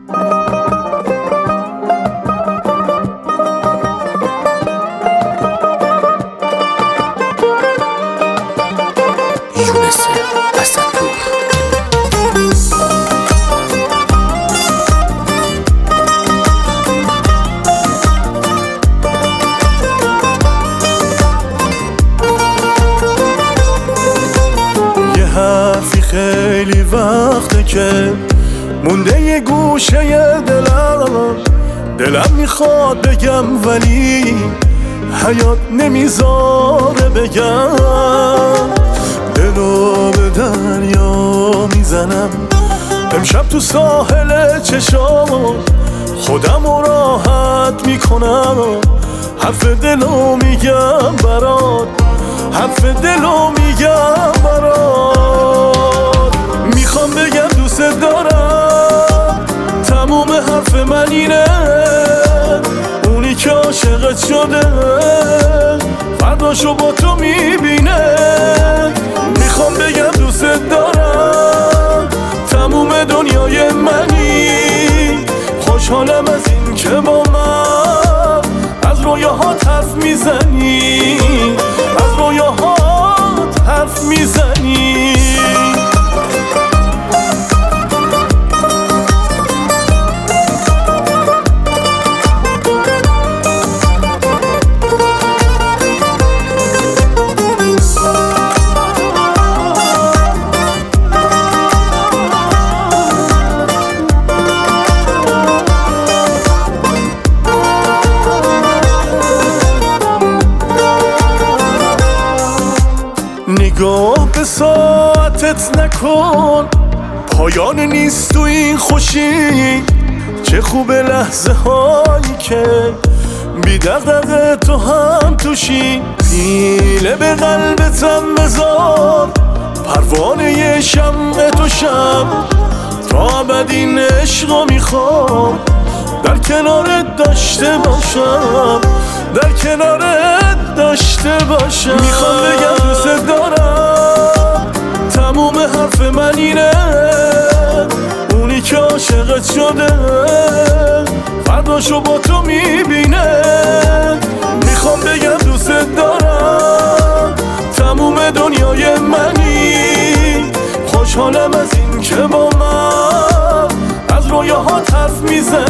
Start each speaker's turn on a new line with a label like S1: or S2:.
S1: خیلی وقته که مونده یه گوشه دلم میخواد بگم ولی حیات نمیذاره بگم. دلو به دریا میزنم امشب تو ساحل چشام، خودم رو راحت میکنم، حرف دلو میگم برات، حرف دلو میگم برات. میخوام بگم دوست دارم، تموم حرف من اینه، اونی که عاشقت شده فرداشو با تو میبینه. میخوام بگم دوست دارم، تموم دنیای منی، خوشحالم از این که با من از رویاهات حرف میزنی، از رویاهات حرف میزنی. نگاه به ساعتت نکن، پایان نیست تو این خوشی. چه خوبه لحظه هایی که بی دغدغه تو هم توشی. پیله به قلبتم بذار، پروانه شمع تو شم، تا ابد این عشقو میخوام در کنارت داشته باشم، در کنارت داشته باشم. میخوام بگم دوست دارم، تموم حرف من اینه، اونی که عاشقت شده فرداشو با تو میبینه. میخوام بگم دوست دارم، تموم دنیای منی، خوشحالم از این که با من از رویاهات حرف میزنی.